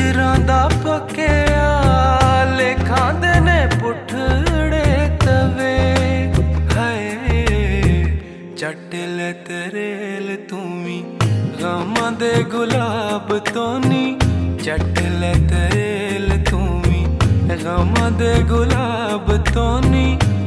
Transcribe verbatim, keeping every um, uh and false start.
ਹਿਜਰਾਂ ਦਾ ਪੱਕਿਆ ਲੇਖਾਂ ਦੇ ਨੇ ਪੁੱਠੜੇ ਤਵੇ ਹਾਏ ਚੱਟ ਲੈ ਤਰੇਲ ਤੂੰ ਵੀ ਗਮਾਂ ਦੇ ਗੁਲਾਬ ਤੋਂ ਨੀ ਚੱਟ ਲੈ ਤਰੇਲ ਤੂੰ ਵੀ ਗਮਾਂ ਦੇ ਗੁਲਾਬ ਤੋਂ ਨੀ